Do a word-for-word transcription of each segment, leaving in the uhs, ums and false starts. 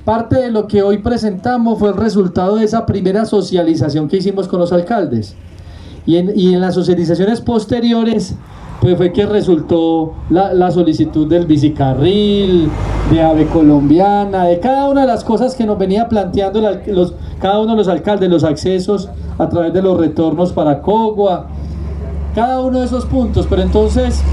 parte de lo que hoy presentamos fue el resultado de esa primera socialización que hicimos con los alcaldes. Y en, y en las socializaciones posteriores, pues fue que resultó la, la solicitud del bicicarril, de AVE Colombiana, de cada una de las cosas que nos venía planteando el, los, cada uno de los alcaldes, los accesos a través de los retornos para Cogua, cada uno de esos puntos. Pero entonces,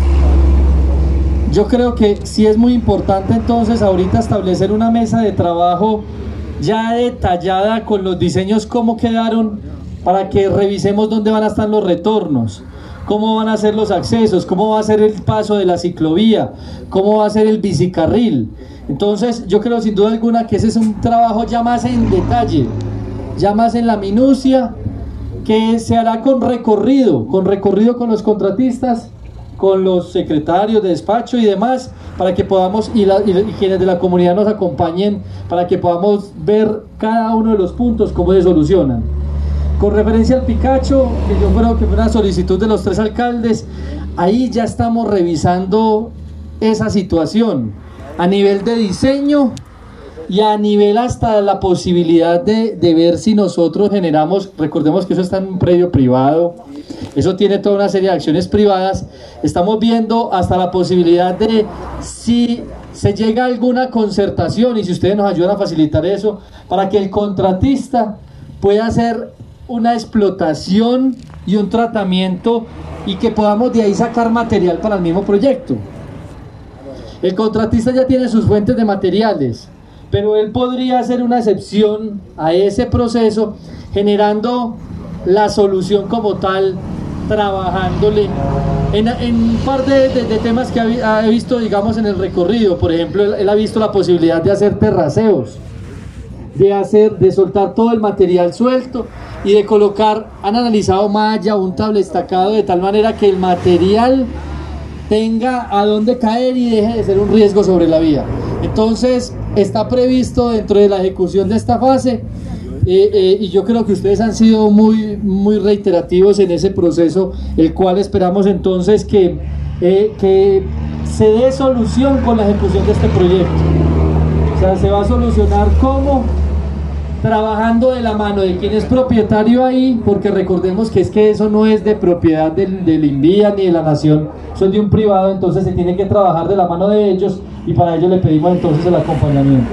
yo creo que sí es muy importante entonces ahorita establecer una mesa de trabajo ya detallada con los diseños, cómo quedaron, para que revisemos dónde van a estar los retornos, cómo van a ser los accesos, cómo va a ser el paso de la ciclovía, cómo va a ser el bicicarril. Entonces yo creo sin duda alguna que ese es un trabajo ya más en detalle, ya más en la minucia, que se hará con recorrido, con recorrido con los contratistas, con los secretarios de despacho y demás, para que podamos, y, la, y, y quienes de la comunidad nos acompañen, para que podamos ver cada uno de los puntos, cómo se solucionan. Con referencia al Picacho, que yo creo que fue una solicitud de los tres alcaldes, ahí ya estamos revisando esa situación a nivel de diseño y a nivel hasta la posibilidad de, de ver si nosotros generamos, recordemos que eso está en un predio privado, eso tiene toda una serie de acciones privadas, estamos viendo hasta la posibilidad de si se llega a alguna concertación, y si ustedes nos ayudan a facilitar eso, para que el contratista pueda hacer una explotación y un tratamiento, y que podamos de ahí sacar material para el mismo proyecto. El contratista ya tiene sus fuentes de materiales, pero él podría hacer una excepción a ese proceso, generando la solución como tal, trabajándole en, en un par de, de, de temas que ha, ha visto, digamos, en el recorrido. Por ejemplo, él, él ha visto la posibilidad de hacer terraceos, de hacer, de soltar todo el material suelto y de colocar, han analizado malla, un tablestacado, de tal manera que el material tenga a dónde caer y deje de ser un riesgo sobre la vía. Entonces está previsto dentro de la ejecución de esta fase, eh, eh, y yo creo que ustedes han sido muy, muy reiterativos en ese proceso, el cual esperamos entonces que, eh, que se dé solución con la ejecución de este proyecto. O sea, se va a solucionar cómo, trabajando de la mano de quien es propietario ahí, porque recordemos que es que eso no es de propiedad del, del INVIA ni de la nación, eso es de un privado, entonces se tiene que trabajar de la mano de ellos, y para ello le pedimos entonces el acompañamiento.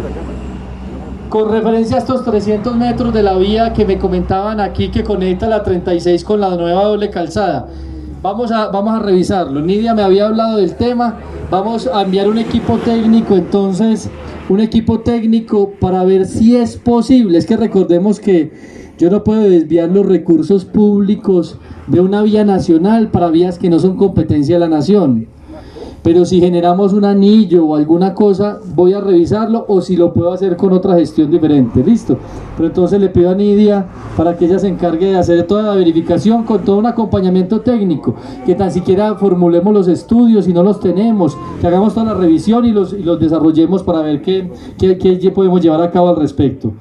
Con referencia a estos trescientos metros de la vía que me comentaban aquí, que conecta la treinta y seis con la nueva doble calzada, vamos a, vamos a revisarlo. Nidia me había hablado del tema, vamos a enviar un equipo técnico entonces, un equipo técnico para ver si es posible. Es que recordemos que yo no puedo desviar los recursos públicos de una vía nacional para vías que no son competencia de la nación, pero si generamos un anillo o alguna cosa, voy a revisarlo, o si lo puedo hacer con otra gestión diferente, listo. Pero entonces le pido a Nidia para que ella se encargue de hacer toda la verificación con todo un acompañamiento técnico, que tan siquiera formulemos los estudios si no los tenemos, que hagamos toda la revisión y los, y los desarrollemos para ver qué, qué, qué podemos llevar a cabo al respecto.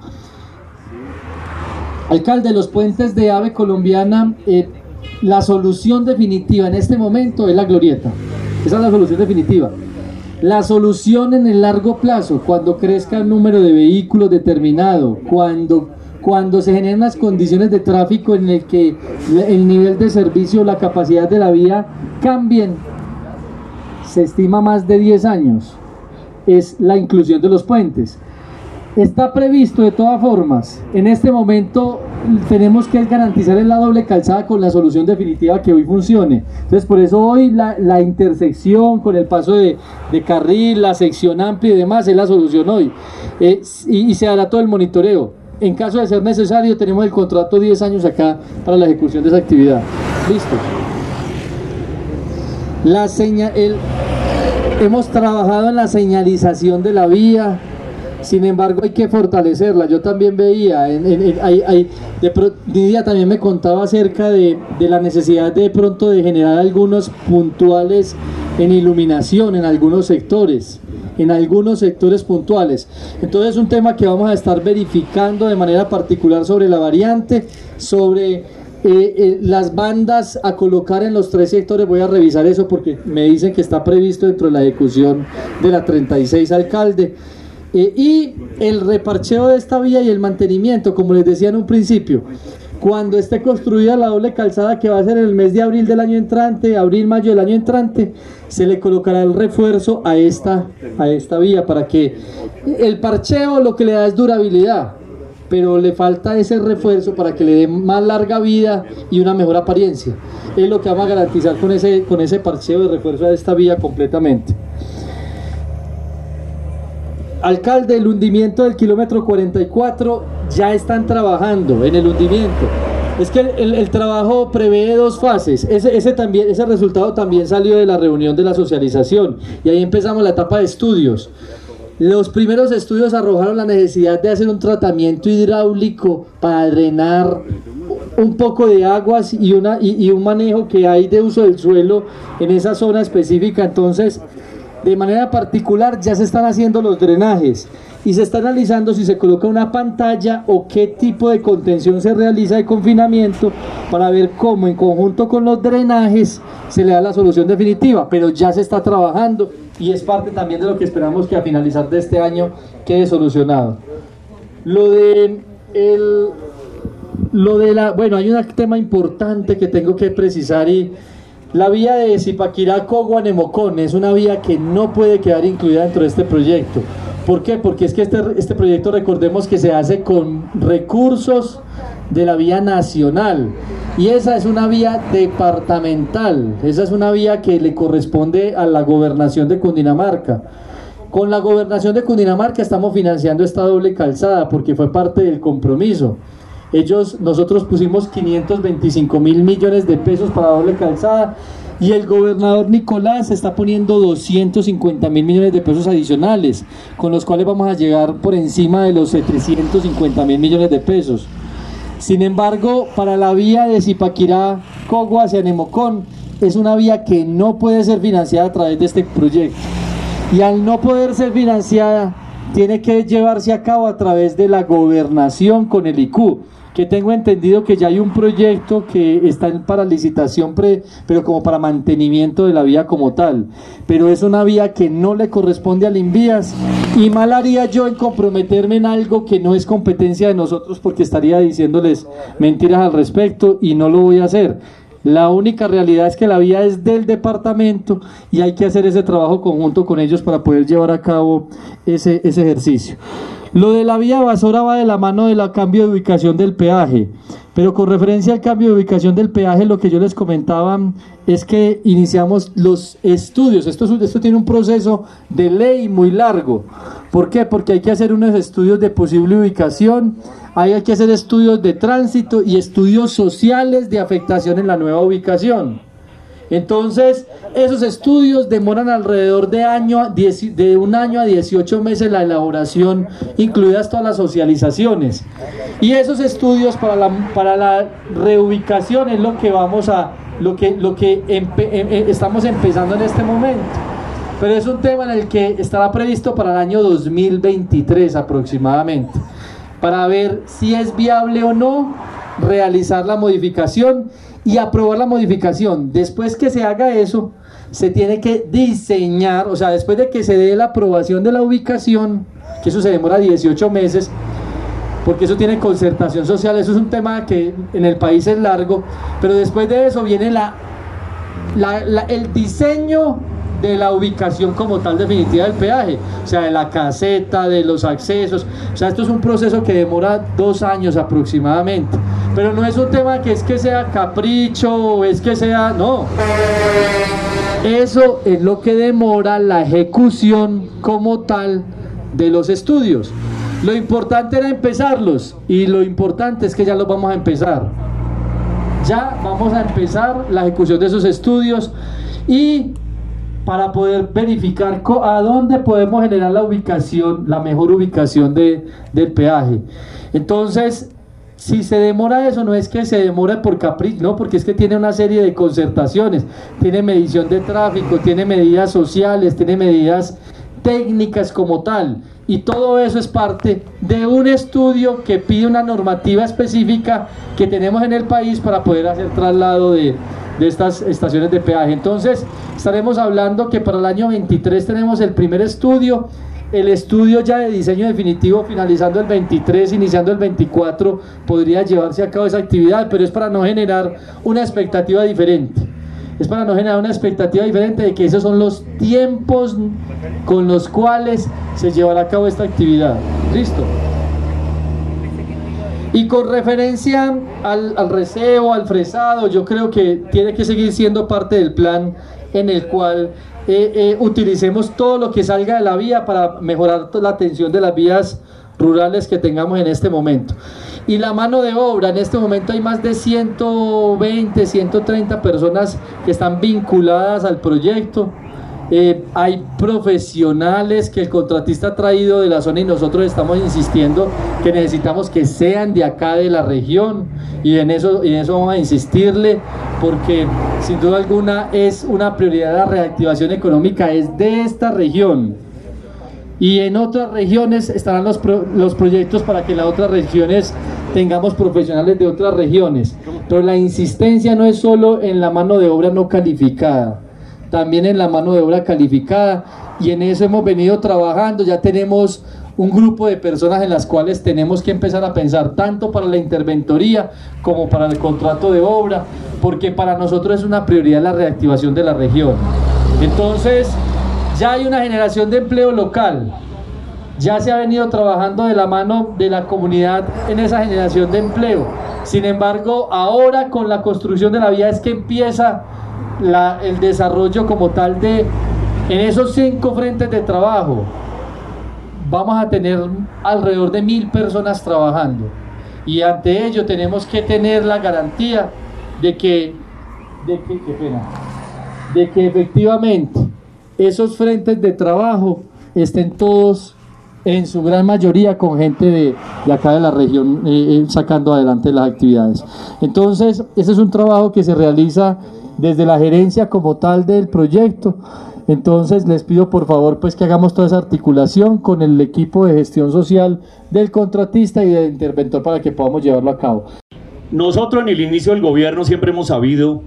Alcalde, los puentes de AVE Colombiana, eh, la solución definitiva en este momento es la glorieta. Esa es la solución definitiva. La solución en el largo plazo, cuando crezca el número de vehículos determinado, cuando, cuando se generen las condiciones de tráfico en el que el nivel de servicio, la capacidad de la vía cambien, se estima más de diez años, es la inclusión de los puentes. Está previsto de todas formas, en este momento tenemos que garantizar la doble calzada con la solución definitiva que hoy funcione. Entonces por eso hoy la, la intersección con el paso de, de carril, la sección amplia y demás es la solución hoy, eh, y, y se hará todo el monitoreo. En caso de ser necesario tenemos el contrato diez años acá para la ejecución de esa actividad. Listo. La señal, el, hemos trabajado en la señalización de la vía. Sin embargo hay que fortalecerla. Yo también veía, en, en, en, hay, hay, de pro, Nidia también me contaba acerca de, de la necesidad de pronto de generar algunos puntuales en iluminación en algunos sectores, en algunos sectores puntuales. Entonces es un tema que vamos a estar verificando de manera particular sobre la variante, sobre eh, eh, las bandas a colocar en los tres sectores. Voy a revisar eso porque me dicen que está previsto dentro de la ejecución de la treinta y seis, alcalde. Eh, y el reparcheo de esta vía y el mantenimiento, como les decía en un principio, cuando esté construida la doble calzada, que va a ser en el mes de abril del año entrante, abril, mayo del año entrante, se le colocará el refuerzo a esta, a esta vía, para que el parcheo lo que le da es durabilidad, pero le falta ese refuerzo para que le dé más larga vida y una mejor apariencia. Es lo que vamos a garantizar con ese, con ese parcheo de refuerzo a esta vía completamente. Alcalde, el hundimiento del kilómetro cuarenta y cuatro ya están trabajando en el hundimiento. Es que el, el trabajo prevé dos fases. Ese, ese, también, ese resultado también salió de la reunión de la socialización, y ahí empezamos la etapa de estudios. Los primeros estudios arrojaron la necesidad de hacer un tratamiento hidráulico para drenar un poco de aguas y, una, y, y un manejo que hay de uso del suelo en esa zona específica. Entonces, de manera particular ya se están haciendo los drenajes y se está analizando si se coloca una pantalla o qué tipo de contención se realiza de confinamiento, para ver cómo en conjunto con los drenajes se le da la solución definitiva. Pero ya se está trabajando y es parte también de lo que esperamos que a finalizar de este año quede solucionado. Lo de el, lo de la, bueno, hay un tema importante que tengo que precisar, y la vía de Zipaquirá Cogua Nemocón es una vía que no puede quedar incluida dentro de este proyecto. ¿Por qué? Porque es que este, este proyecto, recordemos que se hace con recursos de la vía nacional, y esa es una vía departamental, esa es una vía que le corresponde a la gobernación de Cundinamarca. Con la gobernación de Cundinamarca estamos financiando esta doble calzada porque fue parte del compromiso. Ellos, nosotros pusimos quinientos veinticinco mil millones de pesos para doble calzada, y el gobernador Nicolás está poniendo doscientos cincuenta mil millones de pesos adicionales, con los cuales vamos a llegar por encima de los trescientos cincuenta mil millones de pesos. Sin embargo, para la vía de Zipaquirá Cogua hacia Nemocón, es una vía que no puede ser financiada a través de este proyecto, y al no poder ser financiada tiene que llevarse a cabo a través de la gobernación con el I C U, que tengo entendido que ya hay un proyecto que está para licitación, pre, pero como para mantenimiento de la vía como tal, pero es una vía que no le corresponde al Invías, y mal haría yo en comprometerme en algo que no es competencia de nosotros, porque estaría diciéndoles mentiras al respecto, y no lo voy a hacer. La única realidad es que la vía es del departamento y hay que hacer ese trabajo conjunto con ellos para poder llevar a cabo ese, ese ejercicio. Lo de la vía Basora va de la mano del cambio de ubicación del peaje, pero con referencia al cambio de ubicación del peaje, lo que yo les comentaba es que iniciamos los estudios. Esto, esto tiene un proceso de ley muy largo. ¿Por qué? Porque hay que hacer unos estudios de posible ubicación, hay que hacer estudios de tránsito y estudios sociales de afectación en la nueva ubicación. Entonces, esos estudios demoran alrededor de, año, de un año a dieciocho meses la elaboración, incluidas todas las socializaciones. Y esos estudios para la, para la reubicación es lo que vamos a, lo que, lo que empe, eh, estamos empezando en este momento. Pero es un tema en el que estará previsto para el año dos mil veintitrés aproximadamente, para ver si es viable o no realizar la modificación y aprobar la modificación. Después que se haga eso, se tiene que diseñar, o sea, después de que se dé la aprobación de la ubicación, que eso se demora dieciocho meses, porque eso tiene concertación social, eso es un tema que en el país es largo, pero después de eso viene la, la, la, el diseño de la ubicación como tal definitiva del peaje, o sea, de la caseta, de los accesos. O sea, esto es un proceso que demora dos años aproximadamente, pero no es un tema que es que sea capricho o es que sea, no, eso es lo que demora la ejecución como tal de los estudios. Lo importante era empezarlos, y lo importante es que ya los vamos a empezar, ya vamos a empezar la ejecución de esos estudios, y para poder verificar a dónde podemos generar la ubicación, la mejor ubicación de, del peaje. Entonces, si se demora eso, no es que se demore por capricho, no, porque es que tiene una serie de concertaciones, tiene medición de tráfico, tiene medidas sociales, tiene medidas técnicas como tal, y todo eso es parte de un estudio que pide una normativa específica que tenemos en el país para poder hacer traslado de, de estas estaciones de peaje. Entonces estaremos hablando que para el año veintitrés tenemos el primer estudio el estudio ya de diseño definitivo finalizando el veintitrés, iniciando el veinticuatro, podría llevarse a cabo esa actividad, pero es para no generar una expectativa diferente. Es para no generar una expectativa diferente de que esos son los tiempos con los cuales se llevará a cabo esta actividad. ¿Listo? Y con referencia al, al receo, al fresado, yo creo que tiene que seguir siendo parte del plan en el cual eh, eh, utilicemos todo lo que salga de la vía para mejorar la atención de las vías rurales que tengamos en este momento. Y la mano de obra, en este momento hay más de ciento veinte, ciento treinta personas que están vinculadas al proyecto. Eh, hay profesionales que el contratista ha traído de la zona y nosotros estamos insistiendo que necesitamos que sean de acá de la región, y en eso, y en eso vamos a insistirle, porque sin duda alguna es una prioridad la reactivación económica, es de esta región. Y en otras regiones estarán los, pro, los proyectos para que en las otras regiones tengamos profesionales de otras regiones. Pero la insistencia no es solo en la mano de obra no calificada, también en la mano de obra calificada, y en eso hemos venido trabajando. Ya tenemos un grupo de personas en las cuales tenemos que empezar a pensar tanto para la interventoría como para el contrato de obra, porque para nosotros es una prioridad la reactivación de la región. Entonces, ya hay una generación de empleo local, ya se ha venido trabajando de la mano de la comunidad en esa generación de empleo. Sin embargo, ahora con la construcción de la vía es que empieza la, el desarrollo como tal de, en esos cinco frentes de trabajo, vamos a tener alrededor de mil personas trabajando, y ante ello tenemos que tener la garantía de que, de que, qué pena, de que efectivamente esos frentes de trabajo estén todos, en su gran mayoría, con gente de, de acá de la región, eh, sacando adelante las actividades. Entonces, ese es un trabajo que se realiza desde la gerencia como tal del proyecto. Entonces, les pido por favor pues que hagamos toda esa articulación con el equipo de gestión social del contratista y del interventor para que podamos llevarlo a cabo. Nosotros en el inicio del gobierno siempre hemos sabido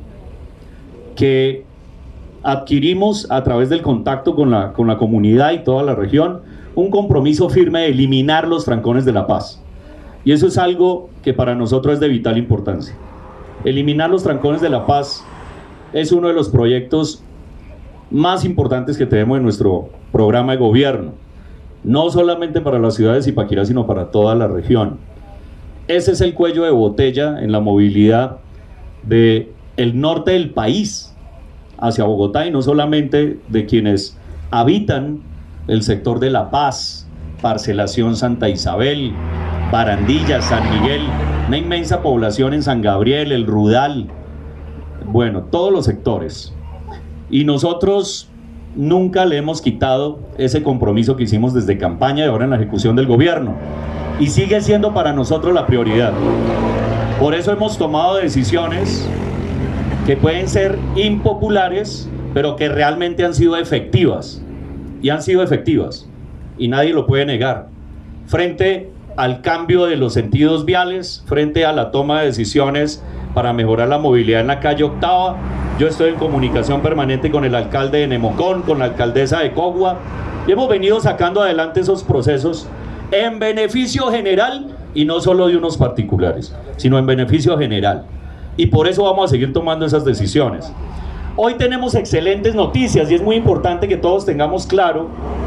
que adquirimos a través del contacto con la, con la comunidad y toda la región un compromiso firme de eliminar los trancones de la paz, y eso es algo que para nosotros es de vital importancia. Eliminar los trancones de la paz es uno de los proyectos más importantes que tenemos en nuestro programa de gobierno, no solamente para la ciudad de Zipaquirá, sino para toda la región. Ese es el cuello de botella en la movilidad del norte del país hacia Bogotá, y no solamente de quienes habitan el sector de La Paz, Parcelación Santa Isabel, Barandilla, San Miguel, una inmensa población en San Gabriel, El Rudal, bueno, todos los sectores. Y nosotros nunca le hemos quitado ese compromiso que hicimos desde campaña y ahora en la ejecución del gobierno, y sigue siendo para nosotros la prioridad. Por eso hemos tomado decisiones que pueden ser impopulares, pero que realmente han sido efectivas, y han sido efectivas, y nadie lo puede negar, frente al cambio de los sentidos viales, frente a la toma de decisiones para mejorar la movilidad en la calle Octava. Yo estoy en comunicación permanente con el alcalde de Nemocón, con la alcaldesa de Cogua, y hemos venido sacando adelante esos procesos en beneficio general, y no solo de unos particulares, sino en beneficio general. Y por eso vamos a seguir tomando esas decisiones. Hoy tenemos excelentes noticias, y es muy importante que todos tengamos claro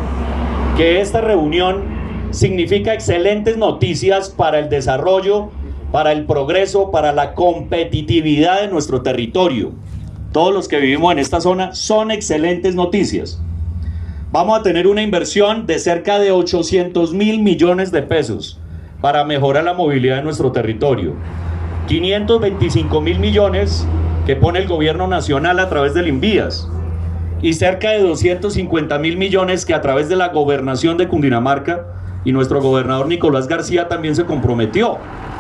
que esta reunión significa excelentes noticias para el desarrollo, para el progreso, para la competitividad de nuestro territorio. Todos los que vivimos en esta zona son excelentes noticias. Vamos a tener una inversión de cerca de ochocientos mil millones de pesos para mejorar la movilidad de nuestro territorio. quinientos veinticinco mil millones que pone el gobierno nacional a través del Invías, y cerca de doscientos cincuenta mil millones que a través de la gobernación de Cundinamarca, y nuestro gobernador Nicolás García también se comprometió.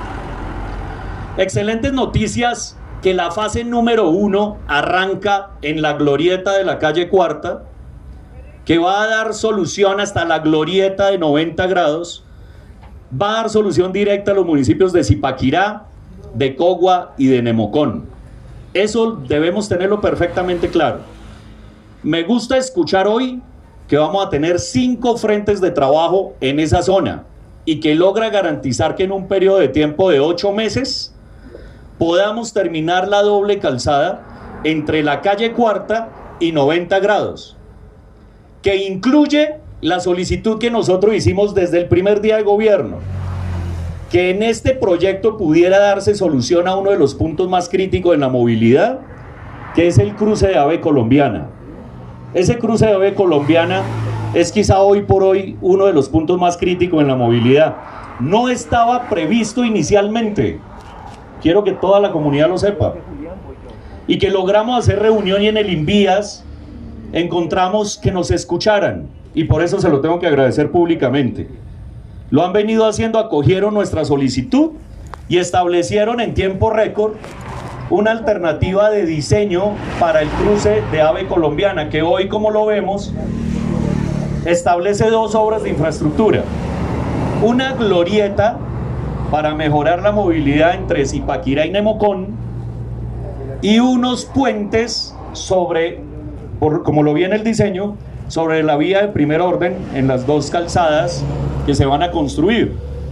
Excelentes noticias que la fase número uno arranca en la glorieta de la calle Cuarta, que va a dar solución hasta la glorieta de noventa grados, va a dar solución directa a los municipios de Zipaquirá, de Cogua y de Nemocón. Eso debemos tenerlo perfectamente claro. Me gusta escuchar hoy que que vamos a tener cinco frentes de trabajo en esa zona y que logra garantizar que en un periodo de tiempo de ocho meses podamos terminar la doble calzada entre la calle Cuarta y noventa grados, que incluye la solicitud que nosotros hicimos desde el primer día de gobierno, que en este proyecto pudiera darse solución a uno de los puntos más críticos en la movilidad, que es el cruce de AVE Colombiana. Ese cruce de AVE Colombiana es quizá hoy por hoy uno de los puntos más críticos en la movilidad. No estaba previsto inicialmente, quiero que toda la comunidad lo sepa, y que logramos hacer reunión y en el Invías encontramos que nos escucharan, y por eso se lo tengo que agradecer públicamente. Lo han venido haciendo, acogieron nuestra solicitud y establecieron en tiempo récord una alternativa de diseño para el cruce de AVE Colombiana, que hoy, como lo vemos, establece dos obras de infraestructura: una glorieta para mejorar la movilidad entre Zipaquirá y Nemocón, y unos puentes sobre, por, como lo vi en el diseño, sobre la vía de primer orden en las dos calzadas que se van a construir.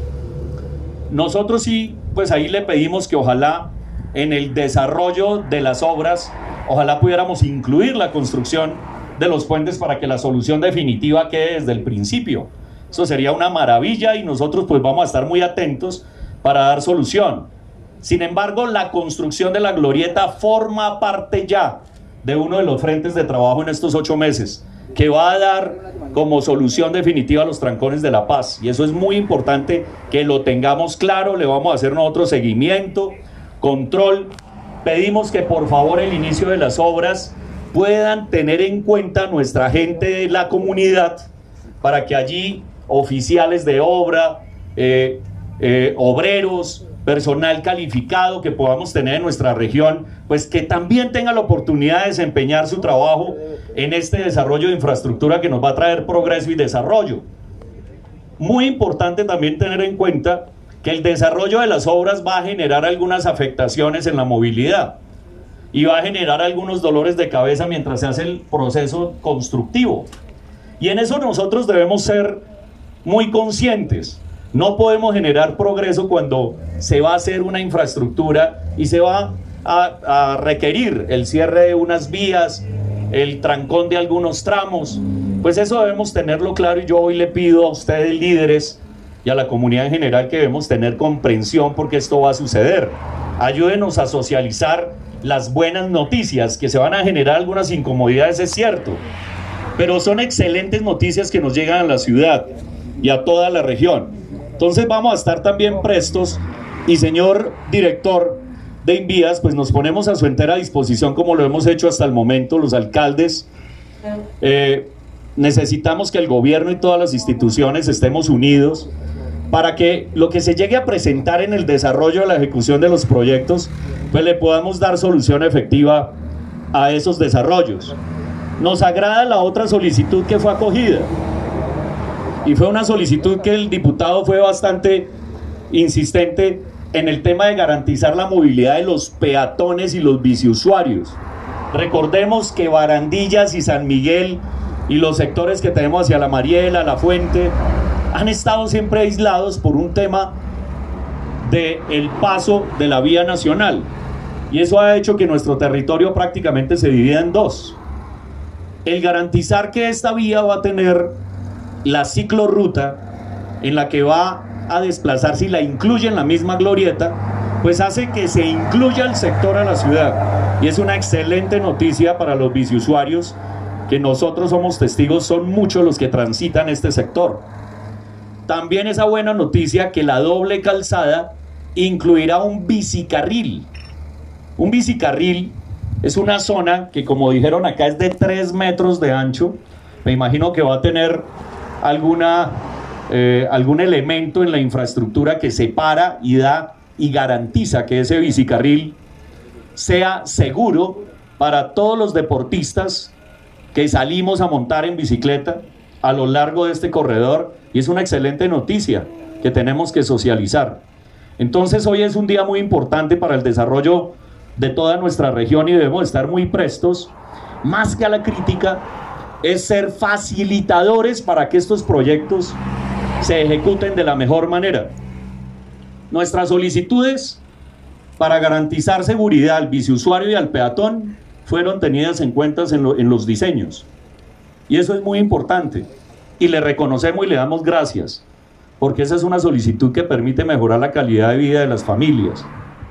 Nosotros sí, pues ahí le pedimos que ojalá en el desarrollo de las obras, ojalá pudiéramos incluir la construcción de los puentes para que la solución definitiva quede desde el principio. Eso sería una maravilla y nosotros pues vamos a estar muy atentos para dar solución. Sin embargo, la construcción de la glorieta forma parte ya de uno de los frentes de trabajo en estos ocho meses, que va a dar como solución definitiva los trancones de La Paz, y eso es muy importante que lo tengamos claro. Le vamos a hacer nosotros seguimiento, control. Pedimos que por favor el inicio de las obras puedan tener en cuenta nuestra gente de la comunidad, para que allí oficiales de obra, eh, eh, obreros, personal calificado que podamos tener en nuestra región, pues que también tenga la oportunidad de desempeñar su trabajo en este desarrollo de infraestructura que nos va a traer progreso y desarrollo. Muy importante también tener en cuenta que el desarrollo de las obras va a generar algunas afectaciones en la movilidad y va a generar algunos dolores de cabeza mientras se hace el proceso constructivo, y en eso nosotros debemos ser muy conscientes. No podemos generar progreso cuando se va a hacer una infraestructura y se va a, a requerir el cierre de unas vías, el trancón de algunos tramos. Pues eso debemos tenerlo claro, y yo hoy le pido a ustedes, líderes, y a la comunidad en general, que debemos tener comprensión porque esto va a suceder. Ayúdenos a socializar las buenas noticias, que se van a generar algunas incomodidades, es cierto, pero son excelentes noticias que nos llegan a la ciudad y a toda la región. Entonces vamos a estar también prestos, y señor director de Invías, pues nos ponemos a su entera disposición como lo hemos hecho hasta el momento, los alcaldes. Eh, necesitamos que el gobierno y todas las instituciones estemos unidos para que lo que se llegue a presentar en el desarrollo de la ejecución de los proyectos, pues le podamos dar solución efectiva a esos desarrollos. Nos agrada la otra solicitud que fue acogida, y fue una solicitud que el diputado fue bastante insistente en el tema de garantizar la movilidad de los peatones y los biciusuarios. Recordemos que Barandillas y San Miguel y los sectores que tenemos hacia La Mariela, La Fuente, han estado siempre aislados por un tema del paso de la vía nacional, y eso ha hecho que nuestro territorio prácticamente se divida en dos. El garantizar que esta vía va a tener la ciclorruta en la que va a desplazarse y la incluye en la misma glorieta, pues hace que se incluya el sector a la ciudad, y es una excelente noticia para los biciusuarios, que nosotros somos testigos, son muchos los que transitan este sector. También esa buena noticia que la doble calzada incluirá un bicicarril. Un bicicarril es una zona que, como dijeron acá, es de tres metros de ancho. Me imagino que va a tener alguna, eh, algún elemento en la infraestructura que separa y da y garantiza que ese bicicarril sea seguro para todos los deportistas que salimos a montar en bicicleta a lo largo de este corredor, y es una excelente noticia que tenemos que socializar. Entonces hoy es un día muy importante para el desarrollo de toda nuestra región, y debemos estar muy prestos, más que a la crítica, es ser facilitadores para que estos proyectos se ejecuten de la mejor manera. Nuestras solicitudes para garantizar seguridad al biciusuario y al peatón fueron tenidas en cuenta en, lo, en los diseños. Y eso es muy importante. Y le reconocemos y le damos gracias, porque esa es una solicitud que permite mejorar la calidad de vida de las familias.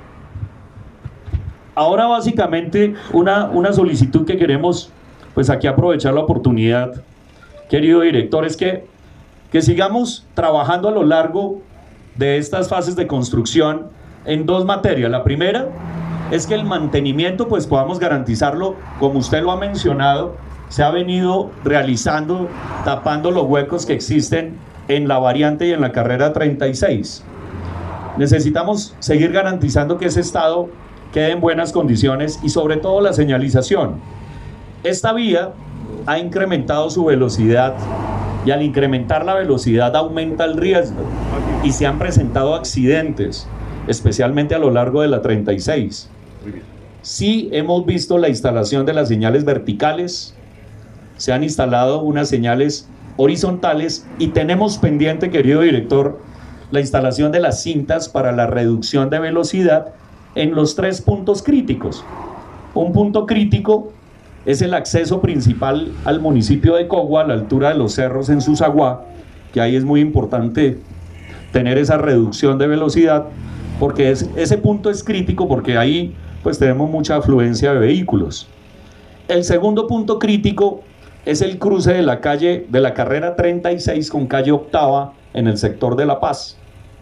Ahora básicamente una, una solicitud que queremos, pues aquí aprovechar la oportunidad, querido director, es que, que sigamos trabajando a lo largo de estas fases de construcción en dos materias. La primera es que el mantenimiento pues podamos garantizarlo, como usted lo ha mencionado, se ha venido realizando, tapando los huecos que existen en la variante y en la carrera treinta y seis. Necesitamos seguir garantizando que ese estado quede en buenas condiciones y sobre todo la señalización. Esta vía ha incrementado su velocidad y al incrementar la velocidad aumenta el riesgo y se han presentado accidentes, especialmente a lo largo de la treinta y seis. Sí hemos visto la instalación de las señales verticales, se han instalado unas señales horizontales y tenemos pendiente, querido director, la instalación de las cintas para la reducción de velocidad en los tres puntos críticos. Un punto crítico es el acceso principal al municipio de Cogua, a la altura de los cerros en Susaguá, que ahí es muy importante tener esa reducción de velocidad, porque es, ese punto es crítico porque ahí pues tenemos mucha afluencia de vehículos. El segundo punto crítico es el cruce de la calle de la carrera treinta y seis con calle Octava en el sector de La Paz.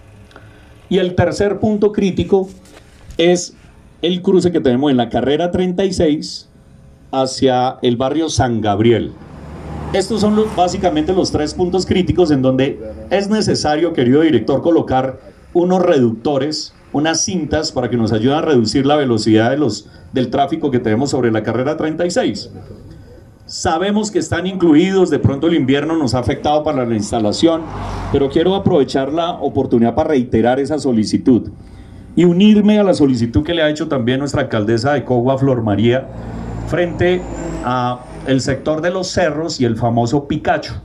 Y el tercer punto crítico es el cruce que tenemos en la carrera treinta y seis hacia el barrio San Gabriel. Estos son los, básicamente los tres puntos críticos en donde es necesario, querido director, colocar unos reductores, unas cintas para que nos ayuden a reducir la velocidad de los, del tráfico que tenemos sobre la carrera treinta y seis. Sabemos que están incluidos, de pronto el invierno nos ha afectado para la instalación, pero quiero aprovechar la oportunidad para reiterar esa solicitud y unirme a la solicitud que le ha hecho también nuestra alcaldesa de Cogua, Flor María, frente a el sector de los cerros y el famoso Picacho.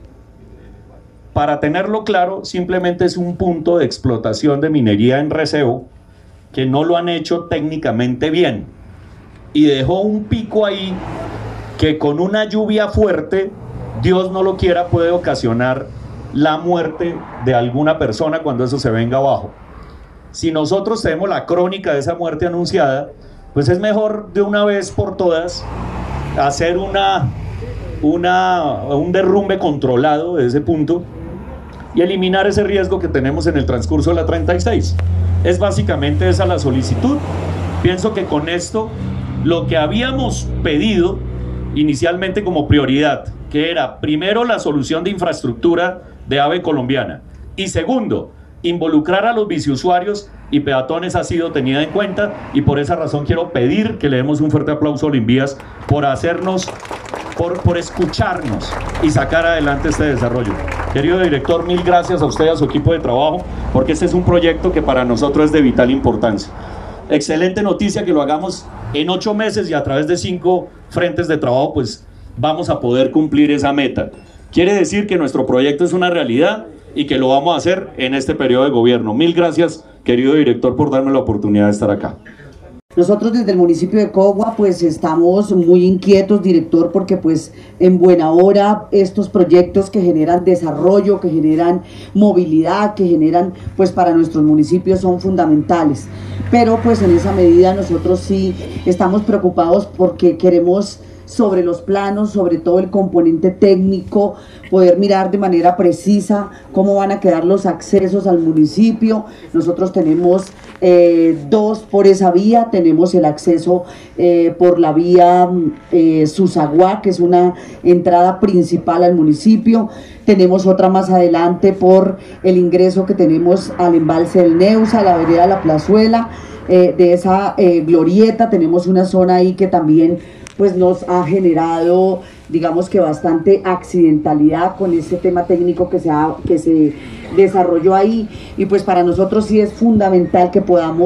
Para tenerlo claro, simplemente es un punto de explotación de minería en recebo que no lo han hecho técnicamente bien y dejó un pico ahí que con una lluvia fuerte, Dios no lo quiera, puede ocasionar la muerte de alguna persona cuando eso se venga abajo. Si nosotros tenemos la crónica de esa muerte anunciada, pues es mejor de una vez por todas hacer una, una, un derrumbe controlado de ese punto y eliminar ese riesgo que tenemos en el transcurso de la treinta y seis. Es básicamente esa la solicitud. Pienso que con esto lo que habíamos pedido inicialmente como prioridad, que era primero la solución de infraestructura de AVE Colombiana y segundo, involucrar a los biciusuarios y peatones, ha sido tenida en cuenta, y por esa razón quiero pedir que le demos un fuerte aplauso a Olimvías por hacernos, por, por escucharnos y sacar adelante este desarrollo. Querido director, mil gracias a usted y a su equipo de trabajo, porque este es un proyecto que para nosotros es de vital importancia. Excelente noticia que lo hagamos en ocho meses y a través de cinco frentes de trabajo, pues vamos a poder cumplir esa meta. Quiere decir que nuestro proyecto es una realidad y que lo vamos a hacer en este periodo de gobierno. Mil gracias, querido director, por darme la oportunidad de estar acá. Nosotros desde el municipio de Cogua pues estamos muy inquietos, director, porque pues en buena hora estos proyectos que generan desarrollo, que generan movilidad, que generan pues para nuestros municipios son fundamentales. Pero pues en esa medida nosotros sí estamos preocupados porque queremos sobre los planos, sobre todo el componente técnico, poder mirar de manera precisa cómo van a quedar los accesos al municipio. Nosotros tenemos eh, dos por esa vía, tenemos el acceso eh, por la vía eh, Susaguá, que es una entrada principal al municipio, tenemos otra más adelante por el ingreso que tenemos al embalse del Neusa, a la vereda La Plazuela, eh, de esa eh, glorieta, tenemos una zona ahí que también pues nos ha generado, digamos que bastante accidentalidad con este tema técnico que se, ha, que se desarrolló ahí, y pues para nosotros sí es fundamental que podamos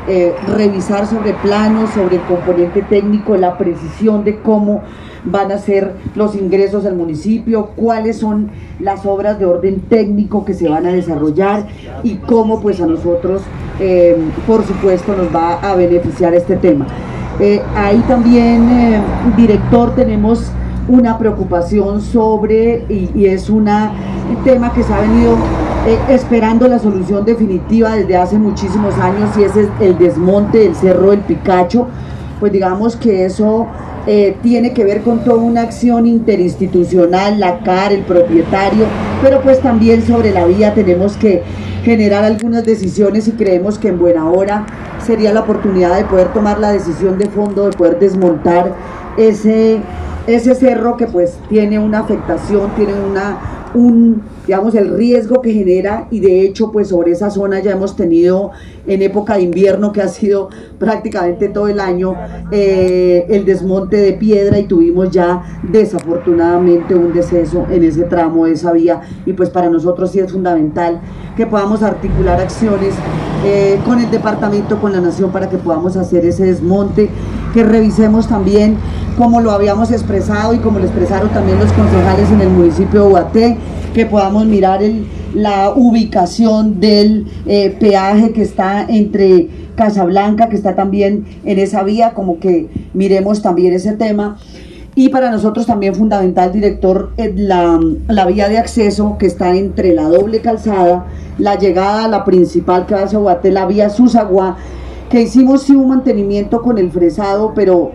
eh, revisar sobre planos, sobre el componente técnico, la precisión de cómo van a ser los ingresos al municipio, cuáles son las obras de orden técnico que se van a desarrollar y cómo pues a nosotros eh, por supuesto nos va a beneficiar este tema. Eh, ahí también, eh, director, tenemos una preocupación sobre, y, y es una, un tema que se ha venido eh, esperando la solución definitiva desde hace muchísimos años, y ese es el desmonte del Cerro del Picacho. Pues digamos que eso eh, tiene que ver con toda una acción interinstitucional, la C A R, el propietario, pero pues también sobre la vía tenemos que generar algunas decisiones, y creemos que en buena hora sería la oportunidad de poder tomar la decisión de fondo, de poder desmontar ese, ese cerro que pues tiene una afectación, tiene una, un, digamos, el riesgo que genera, y de hecho pues sobre esa zona ya hemos tenido en época de invierno, que ha sido prácticamente todo el año, eh, el desmonte de piedra, y tuvimos ya desafortunadamente un deceso en ese tramo de esa vía, y pues para nosotros sí es fundamental que podamos articular acciones eh, con el departamento, con la nación, para que podamos hacer ese desmonte, que revisemos también, como lo habíamos expresado y como lo expresaron también los concejales en el municipio de Ubaté, que podamos mirar el, la ubicación del eh, peaje que está entre Casablanca, que está también en esa vía, como que miremos también ese tema. Y para nosotros también fundamental, director, la, la vía de acceso que está entre la doble calzada, la llegada a la principal que va hacia Ubaté, la vía Susaguá, que hicimos sí un mantenimiento con el fresado, pero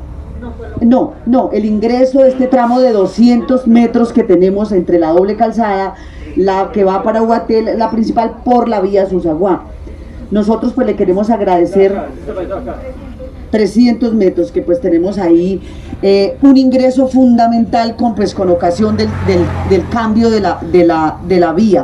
no, no, el ingreso de este tramo de doscientos metros que tenemos entre la doble calzada, la que va para Ubaté, la principal, por la vía Susaguá. Nosotros pues le queremos agradecer trescientos metros que pues tenemos ahí, eh, un ingreso fundamental con pues con ocasión del, del, del cambio de la, de la, de la vía.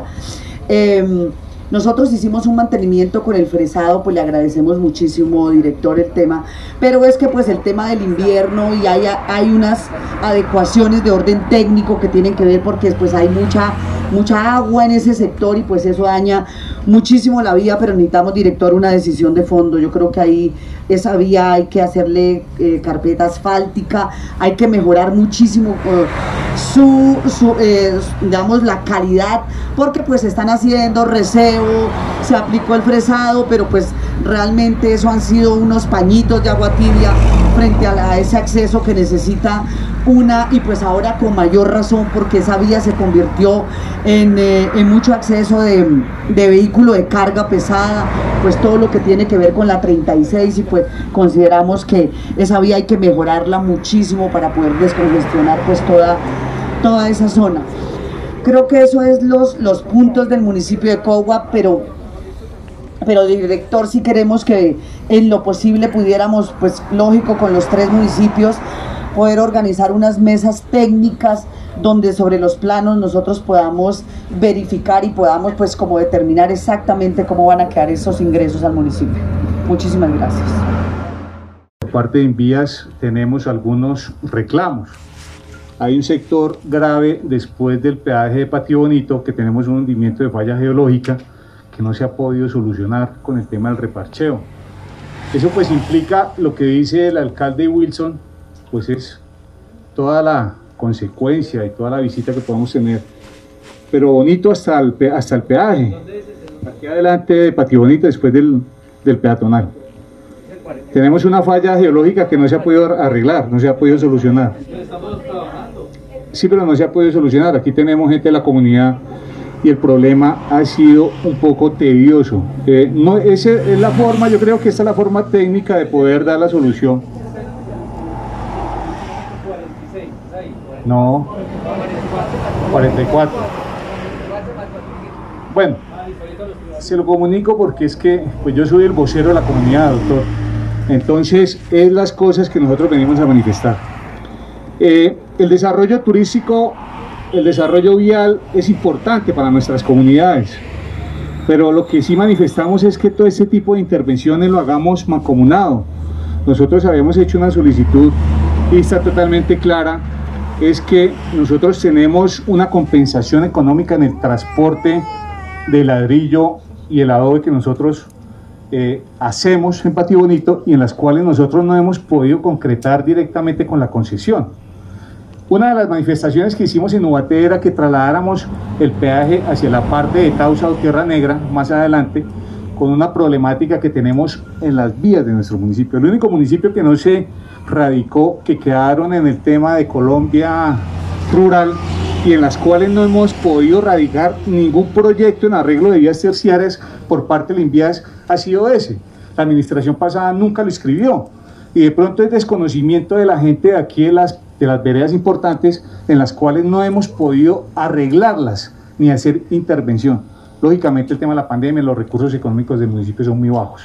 Eh, Nosotros hicimos un mantenimiento con el fresado, pues le agradecemos muchísimo, director, el tema, pero es que pues el tema del invierno, y hay, hay unas adecuaciones de orden técnico que tienen que ver, porque pues hay mucha, mucha agua en ese sector, y pues eso daña muchísimo la vía, pero necesitamos, director, una decisión de fondo. Yo creo que ahí esa vía hay que hacerle eh, carpeta asfáltica, hay que mejorar muchísimo eh, su, su eh, digamos, la calidad, porque pues están haciendo receo, se aplicó el fresado, pero pues realmente eso han sido unos pañitos de agua tibia frente a, la, a ese acceso que necesita una, y pues ahora con mayor razón, porque esa vía se convirtió en, eh, en mucho acceso de, de vehículo de carga pesada, pues todo lo que tiene que ver con la treinta y seis, y pues consideramos que esa vía hay que mejorarla muchísimo para poder descongestionar pues toda, toda esa zona. Creo que eso es los, los puntos del municipio de Cogua, pero, pero director, si queremos que en lo posible pudiéramos, pues lógico, con los tres municipios, poder organizar unas mesas técnicas donde sobre los planos nosotros podamos verificar y podamos pues como determinar exactamente cómo van a quedar esos ingresos al municipio. Muchísimas gracias. Por parte de Invías tenemos algunos reclamos. Hay un sector grave después del peaje de Patio Bonito, que tenemos un hundimiento de falla geológica que no se ha podido solucionar con el tema del reparcheo. Eso pues implica lo que dice el alcalde Wilson, pues es toda la consecuencia y toda la visita que podemos tener. Pero Bonito hasta el, hasta el peaje, aquí adelante de Patio Bonito, después del, del peatonal. Tenemos una falla geológica que no se ha podido arreglar, no se ha podido solucionar. Sí, pero no se ha podido solucionar. Aquí tenemos gente de la comunidad y el problema ha sido un poco tedioso. Eh, no, esa es la forma, yo creo que esta es la forma técnica de poder dar la solución. No, cuarenta y cuatro. Bueno, se lo comunico porque es que pues yo soy el vocero de la comunidad, doctor. Entonces, es las cosas que nosotros venimos a manifestar. Eh, el desarrollo turístico, el desarrollo vial es importante para nuestras comunidades, pero lo que sí manifestamos es que todo este tipo de intervenciones lo hagamos mancomunado. Nosotros habíamos hecho una solicitud y está totalmente clara, es que nosotros tenemos una compensación económica en el transporte de ladrillo y el adobe que nosotros eh, hacemos en Patio Bonito y en las cuales nosotros no hemos podido concretar directamente con la concesión. Una de las manifestaciones que hicimos en Ubaté era que trasladáramos el peaje hacia la parte de Tausa o Tierra Negra, más adelante, con una problemática que tenemos en las vías de nuestro municipio. El único municipio que no se radicó, que quedaron en el tema de Colombia rural y en las cuales no hemos podido radicar ningún proyecto en arreglo de vías terciarias por parte del INVIAS, ha sido ese. La administración pasada nunca lo escribió y de pronto es desconocimiento de la gente de aquí de las, de las veredas importantes en las cuales no hemos podido arreglarlas ni hacer intervención. Lógicamente el tema de la pandemia, los recursos económicos del municipio son muy bajos.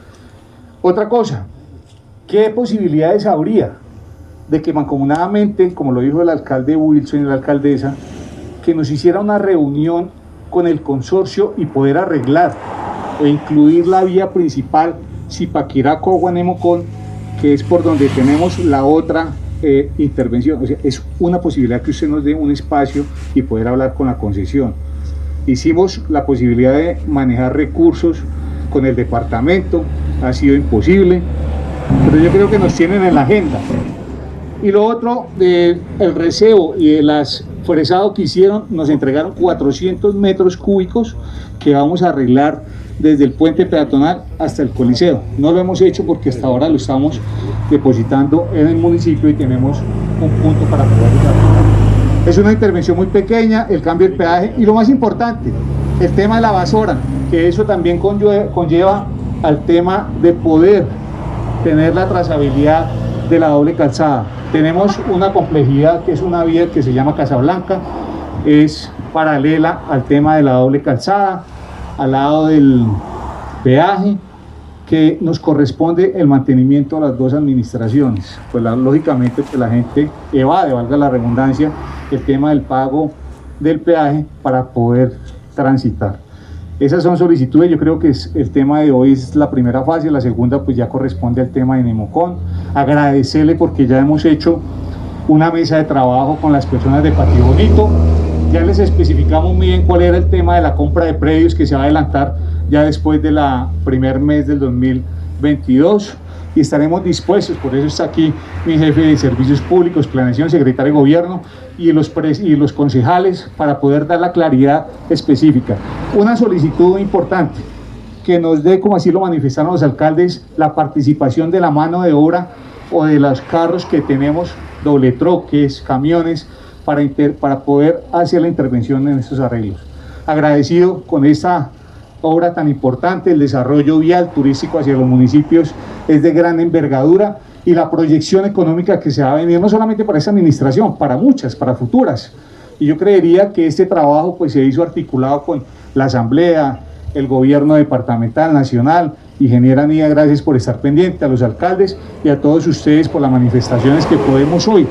Otra cosa, ¿qué posibilidades habría de que mancomunadamente, como lo dijo el alcalde Wilson y la alcaldesa, que nos hiciera una reunión con el consorcio y poder arreglar o incluir la vía principal Zipaquirá, Cogua, Nemocón, que es por donde tenemos la otra eh, intervención? O sea, es una posibilidad que usted nos dé un espacio y poder hablar con la concesión. Hicimos la posibilidad de manejar recursos con el departamento, ha sido imposible, pero yo creo que nos tienen en la agenda. Y lo otro, del recebo y de las fresado que hicieron, nos entregaron cuatrocientos metros cúbicos que vamos a arreglar desde el puente peatonal hasta el Coliseo. No lo hemos hecho porque hasta ahora lo estamos depositando en el municipio y tenemos un punto para poder usarlo. Es una intervención muy pequeña, el cambio del peaje y lo más importante, el tema de la basura, que eso también conlleva al tema de poder tener la trazabilidad de la doble calzada. Tenemos una complejidad que es una vía que se llama Casablanca, es paralela al tema de la doble calzada, al lado del peaje, que nos corresponde el mantenimiento a las dos administraciones. Pues la, lógicamente que la gente evade, valga la redundancia, el tema del pago del peaje para poder transitar. Esas son solicitudes, yo creo que es, el tema de hoy es la primera fase, la segunda pues ya corresponde al tema de Nemocón. Agradecerle porque ya hemos hecho una mesa de trabajo con las personas de Patio Bonito, ya les especificamos muy bien cuál era el tema de la compra de predios que se va a adelantar ya después del primer mes del dos mil veintidós y estaremos dispuestos, por eso está aquí mi jefe de Servicios Públicos, Planeación, Secretario de Gobierno y los, y los concejales para poder dar la claridad específica. Una solicitud importante, que nos dé, como así lo manifestaron los alcaldes, la participación de la mano de obra o de los carros que tenemos, doble troques, camiones, para, inter, para poder hacer la intervención en estos arreglos. Agradecido con esta obra tan importante, el desarrollo vial turístico hacia los municipios es de gran envergadura y la proyección económica que se va a venir no solamente para esta administración, para muchas, para futuras. Y yo creería que este trabajo pues se hizo articulado con la Asamblea, el gobierno departamental, nacional. Ingeniera Nia, gracias por estar pendiente, a los alcaldes y a todos ustedes por las manifestaciones que podemos hoy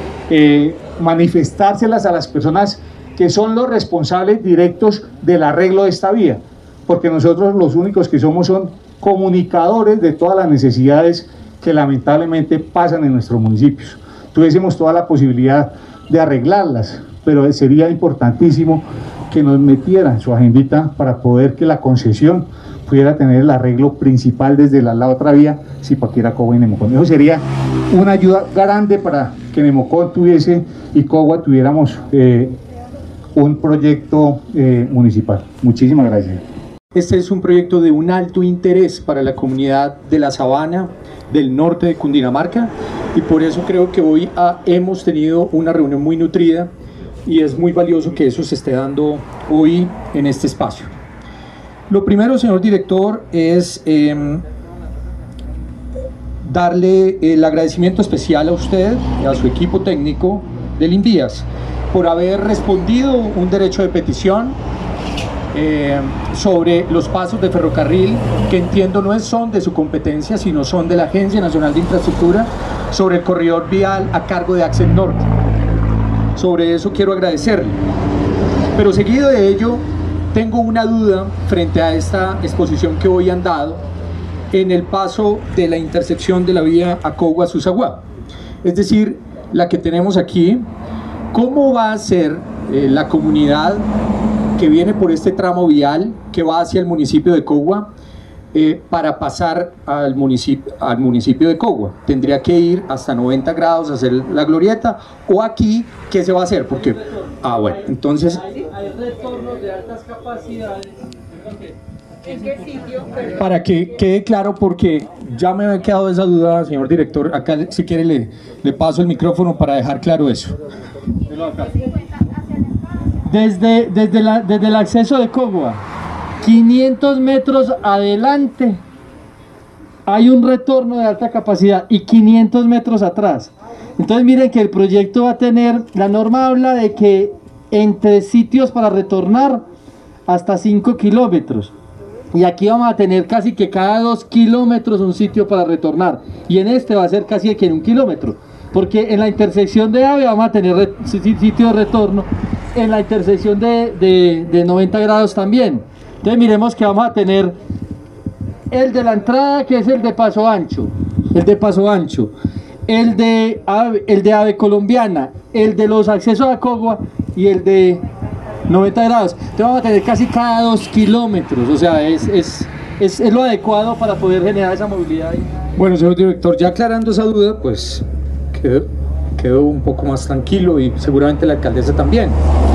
eh, manifestárselas a las personas que son los responsables directos del arreglo de esta vía, porque nosotros los únicos que somos son comunicadores de todas las necesidades que lamentablemente pasan en nuestros municipios. Tuviésemos toda la posibilidad de arreglarlas, pero sería importantísimo que nos metieran su agendita para poder que la concesión pudiera tener el arreglo principal desde la, la otra vía, Zipaquirá, Cogua y Nemocón. Eso sería una ayuda grande para que Nemocón tuviese y Cogua tuviéramos eh, un proyecto eh, municipal. Muchísimas gracias. Este es un proyecto de un alto interés para la comunidad de la Sabana, del norte de Cundinamarca, y por eso creo que hoy ah, hemos tenido una reunión muy nutrida y es muy valioso que eso se esté dando hoy en este espacio. Lo primero, señor director, es eh, darle el agradecimiento especial a usted y a su equipo técnico del INVIAS por haber respondido un derecho de petición Eh, sobre los pasos de ferrocarril, que entiendo no son de su competencia, sino son de la Agencia Nacional de Infraestructura, sobre el corredor vial a cargo de Axel Norte. Sobre eso quiero agradecerle. Pero seguido de ello, tengo una duda frente a esta exposición que hoy han dado en el paso de la intersección de la vía Acogua-Susaguá. Es decir, la que tenemos aquí. ¿Cómo va a ser eh, la comunidad que viene por este tramo vial que va hacia el municipio de Cogua eh, para pasar al municipio, al municipio de Cogua. Tendría que ir hasta noventa grados a hacer la glorieta, o aquí, ¿qué se va a hacer? Porque, ah, bueno, entonces... Hay, hay retornos de altas capacidades. ¿En qué sitio? Para que quede claro, porque ya me había quedado esa duda, señor director. Acá, si quiere, le, le paso el micrófono para dejar claro eso. Desde, desde, la, desde el acceso de Cogua, quinientos metros adelante, hay un retorno de alta capacidad y quinientos metros atrás. Entonces miren que el proyecto va a tener, la norma habla de que entre sitios para retornar hasta cinco kilómetros. Y aquí vamos a tener casi que cada dos kilómetros un sitio para retornar. Y en este va a ser casi que en un kilómetro. Porque en la intersección de AVE vamos a tener re, sitio de retorno. En la intersección de, de, de noventa grados también. Entonces miremos que vamos a tener el de la entrada, que es el de Paso Ancho. El de Paso Ancho. El de AVE, el de AVE Colombiana. El de los accesos a Cogua. Y el de noventa grados. Entonces vamos a tener casi cada dos kilómetros. O sea, es, es, es, es lo adecuado para poder generar esa movilidad. Bueno, señor director, ya aclarando esa duda, pues quedó, quedó un poco más tranquilo, y seguramente la alcaldesa también.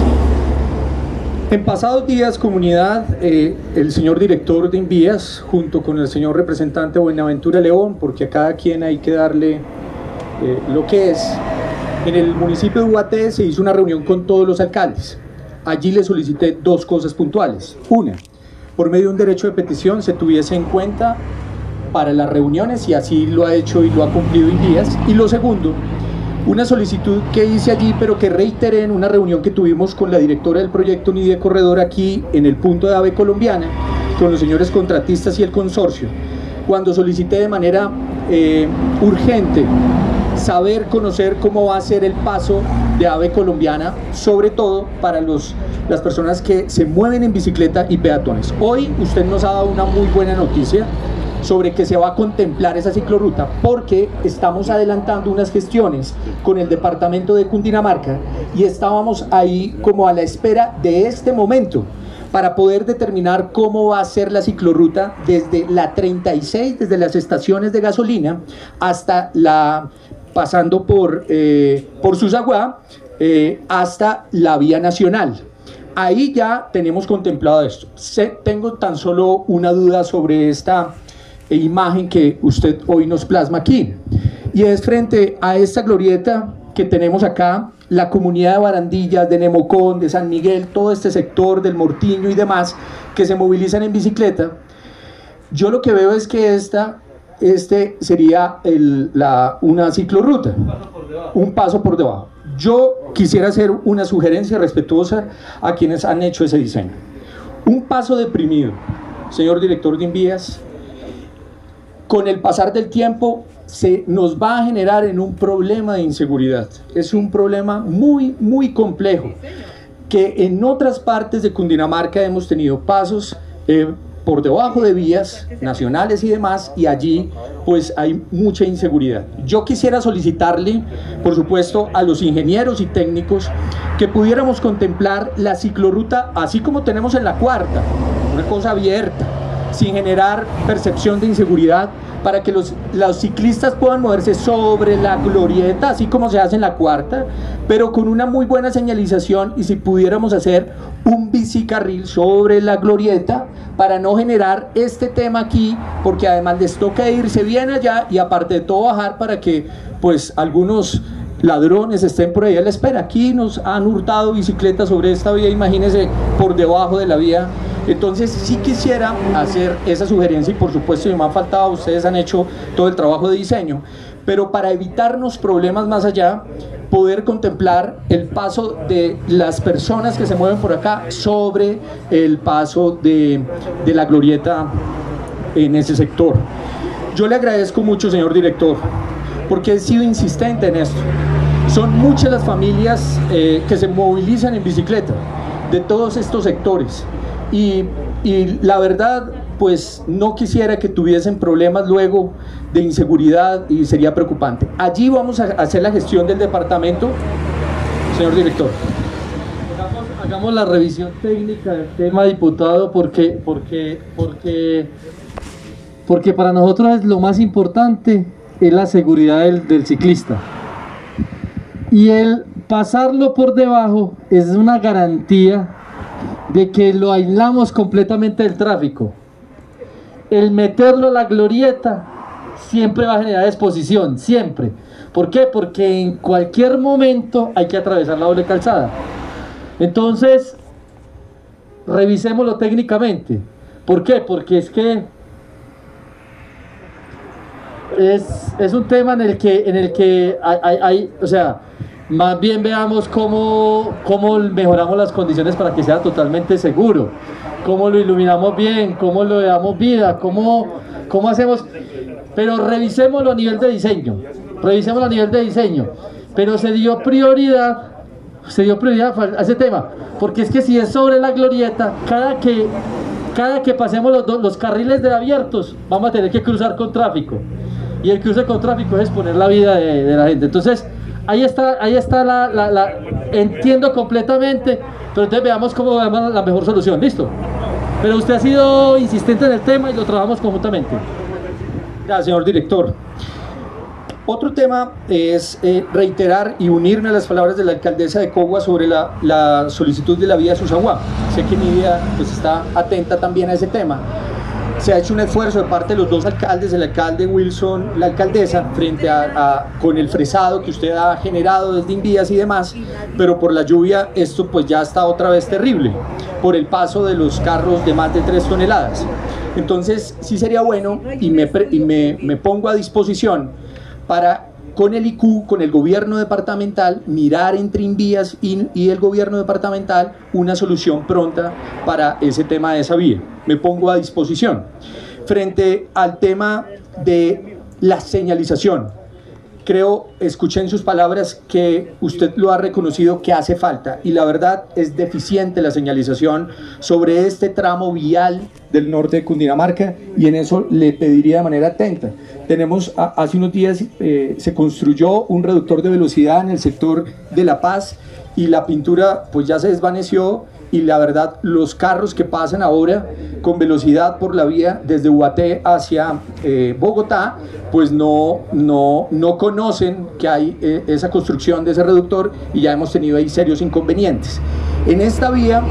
En pasados días, comunidad, eh, el señor director de Invías, junto con el señor representante Buenaventura León, porque a cada quien hay que darle eh, lo que es, en el municipio de Ubaté se hizo una reunión con todos los alcaldes. Allí le solicité dos cosas puntuales. Una, por medio de un derecho de petición se tuviese en cuenta para las reuniones, y así lo ha hecho y lo ha cumplido Invías. Y lo segundo, una solicitud que hice allí, pero que reiteré en una reunión que tuvimos con la directora del proyecto Nide Corredor aquí en el punto de AVE Colombiana, con los señores contratistas y el consorcio, cuando solicité de manera eh, urgente saber, conocer cómo va a ser el paso de AVE Colombiana, sobre todo para los, las personas que se mueven en bicicleta y peatones. Hoy usted nos ha dado una muy buena noticia sobre que se va a contemplar esa ciclorruta, porque estamos adelantando unas gestiones con el departamento de Cundinamarca y estábamos ahí como a la espera de este momento para poder determinar cómo va a ser la ciclorruta desde la treinta y seis, desde las estaciones de gasolina hasta la, pasando por, eh, por Susaguá, eh, hasta la vía nacional. Ahí ya tenemos contemplado esto. Se, tengo tan solo una duda sobre esta imagen que usted hoy nos plasma aquí, y es frente a esta glorieta que tenemos acá, la comunidad de Barandillas, de Nemocón, de San Miguel, todo este sector del Mortiño y demás, que se movilizan en bicicleta. Yo lo que veo es que esta, este sería el, la, una ciclorruta, un paso por debajo. Yo quisiera hacer una sugerencia respetuosa a quienes han hecho ese diseño. Un paso deprimido, señor director de Invías, con el pasar del tiempo se nos va a generar en un problema de inseguridad. Es un problema muy, muy complejo, que en otras partes de Cundinamarca hemos tenido pasos eh, por debajo de vías nacionales y demás, y allí pues hay mucha inseguridad. Yo quisiera solicitarle, por supuesto, a los ingenieros y técnicos que pudiéramos contemplar la ciclorruta así como tenemos en la cuarta, una cosa abierta, sin generar percepción de inseguridad, para que los, los ciclistas puedan moverse sobre la glorieta, así como se hace en la cuarta, pero con una muy buena señalización, y si pudiéramos hacer un bicicarril sobre la glorieta, para no generar este tema aquí, porque además les toca irse bien allá, y aparte de todo bajar, para que pues algunos ladrones estén por ahí a la espera. Aquí nos han hurtado bicicletas sobre esta vía, imagínense, por debajo de la vía. Entonces sí quisiera hacer esa sugerencia, y por supuesto si me ha faltado, ustedes han hecho todo el trabajo de diseño, pero para evitarnos problemas más allá, poder contemplar el paso de las personas que se mueven por acá sobre el paso de, de la glorieta en ese sector. Yo le agradezco mucho, señor director, porque he sido insistente en esto. Son muchas las familias eh, que se movilizan en bicicleta de todos estos sectores, y, y la verdad pues no quisiera que tuviesen problemas luego de inseguridad, y sería preocupante. Allí vamos a hacer la gestión del departamento, señor director. Hagamos, hagamos la revisión técnica del tema, diputado, porque, porque, porque porque para nosotros lo más importante es la seguridad del, del ciclista. Y el pasarlo por debajo es una garantía de que lo aislamos completamente del tráfico. El meterlo a la glorieta siempre va a generar exposición, siempre. ¿Por qué? Porque en cualquier momento hay que atravesar la doble calzada. Entonces, revisémoslo técnicamente. ¿Por qué? Porque es que es, es un tema en el que, en el que hay, hay, hay, o sea, más bien veamos cómo, cómo mejoramos las condiciones para que sea totalmente seguro, cómo lo iluminamos bien, cómo le damos vida, cómo, cómo hacemos, pero revisémoslo a nivel de diseño, revisémoslo a nivel de diseño, pero se dio prioridad, se dio prioridad a ese tema, porque es que si es sobre la glorieta, cada que, cada que pasemos los, los carriles de abiertos, vamos a tener que cruzar con tráfico, y el cruce con tráfico es exponer la vida de, de la gente. Entonces, ahí está, ahí está la, la, la, entiendo completamente, pero entonces veamos cómo veamos la mejor solución, ¿listo? Pero usted ha sido insistente en el tema y lo trabajamos conjuntamente. Gracias, señor director. Otro tema es eh, reiterar y unirme a las palabras de la alcaldesa de Cogua sobre la, la solicitud de la vía Susaguá. Sé que mi vía pues, está atenta también a ese tema. Se ha hecho un esfuerzo de parte de los dos alcaldes, el alcalde Wilson, la alcaldesa, frente a, a con el fresado que usted ha generado desde Invías y demás, pero por la lluvia esto pues ya está otra vez terrible, por el paso de los carros de más de tres toneladas. Entonces sí sería bueno, y me, y me, me pongo a disposición para, con el I C U, con el gobierno departamental, mirar entre Invías y, y el gobierno departamental una solución pronta para ese tema de esa vía. Me pongo a disposición. Frente al tema de la señalización, creo, escuché en sus palabras que usted lo ha reconocido que hace falta, y la verdad es deficiente la señalización sobre este tramo vial del norte de Cundinamarca, y en eso le pediría de manera atenta. Tenemos, a, hace unos días eh, se construyó un reductor de velocidad en el sector de La Paz, y la pintura pues ya se desvaneció, y la verdad los carros que pasan ahora con velocidad por la vía desde Ubaté hacia eh, Bogotá pues no, no, no conocen que hay eh, esa construcción de ese reductor, y ya hemos tenido ahí serios inconvenientes. En esta vía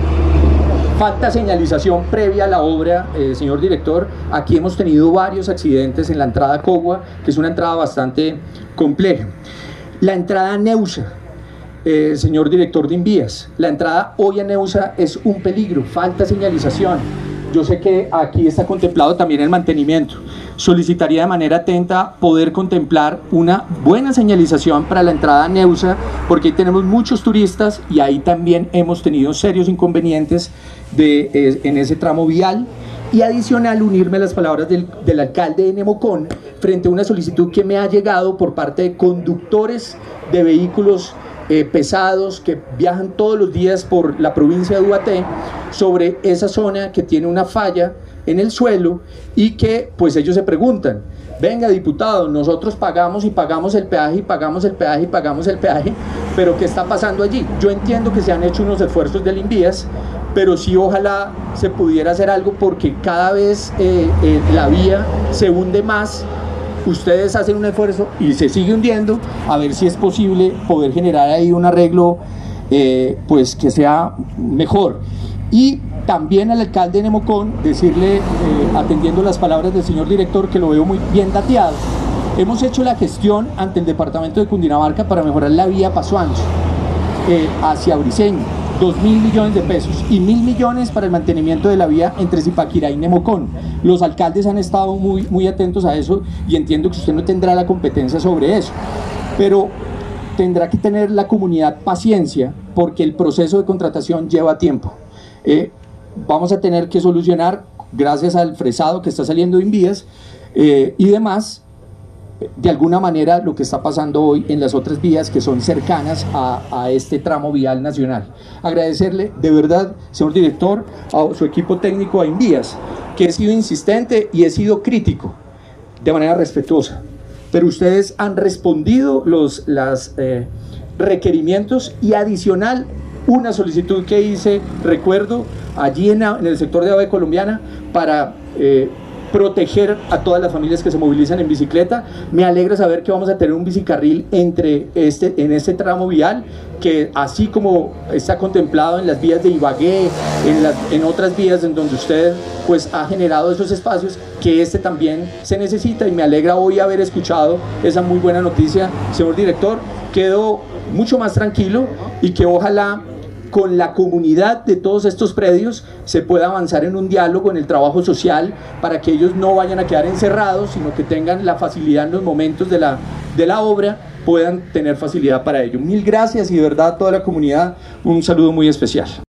falta señalización previa a la obra, eh, señor director. Aquí hemos tenido varios accidentes en la entrada a Cogua, que es una entrada bastante compleja. La entrada a Neusa, Eh, señor director de Invías, la entrada hoy a Neusa es un peligro, falta señalización. Yo sé que aquí está contemplado también el mantenimiento. Solicitaría de manera atenta poder contemplar una buena señalización para la entrada a Neusa, porque ahí tenemos muchos turistas y ahí también hemos tenido serios inconvenientes de, eh, en ese tramo vial. Y adicional, unirme a las palabras del, del alcalde de Nemocón frente a una solicitud que me ha llegado por parte de conductores de vehículos Eh, pesados que viajan todos los días por la provincia de Ubaté, sobre esa zona que tiene una falla en el suelo, y que pues ellos se preguntan: venga diputado, nosotros pagamos y pagamos el peaje y pagamos el peaje y pagamos el peaje, pero ¿qué está pasando allí? Yo entiendo que se han hecho unos esfuerzos del Invías, pero sí ojalá se pudiera hacer algo, porque cada vez eh, eh, la vía se hunde más. Ustedes hacen un esfuerzo y se sigue hundiendo, a ver si es posible poder generar ahí un arreglo eh, pues que sea mejor. Y también al alcalde de Nemocón decirle, eh, atendiendo las palabras del señor director, que lo veo muy bien dateado, hemos hecho la gestión ante el departamento de Cundinamarca para mejorar la vía Paso Ancho eh, hacia Briceño, dos mil millones de pesos, y mil millones para el mantenimiento de la vía entre Zipaquirá y Nemocón. Los alcaldes han estado muy, muy atentos a eso, y entiendo que usted no tendrá la competencia sobre eso, pero tendrá que tener la comunidad paciencia, porque el proceso de contratación lleva tiempo. Eh, vamos a tener que solucionar, gracias al fresado que está saliendo de Invías eh, y demás, de alguna manera lo que está pasando hoy en las otras vías que son cercanas a, a este tramo vial nacional. Agradecerle de verdad, señor director, a su equipo técnico, a Invías, que he sido insistente y he sido crítico de manera respetuosa, pero ustedes han respondido los las, eh, requerimientos, y adicional una solicitud que hice, recuerdo, allí en, en el sector de A V E Colombiana, para eh, proteger a todas las familias que se movilizan en bicicleta. Me alegra saber que vamos a tener un bicicarril entre este, en este tramo vial, que así como está contemplado en las vías de Ibagué, en, las, en otras vías en donde usted pues ha generado esos espacios, que este también se necesita, y me alegra hoy haber escuchado esa muy buena noticia, señor director. Quedo mucho más tranquilo y que ojalá con la comunidad de todos estos predios se pueda avanzar en un diálogo, en el trabajo social, para que ellos no vayan a quedar encerrados, sino que tengan la facilidad en los momentos de la, de la obra, puedan tener facilidad para ello. Mil gracias, y de verdad a toda la comunidad un saludo muy especial.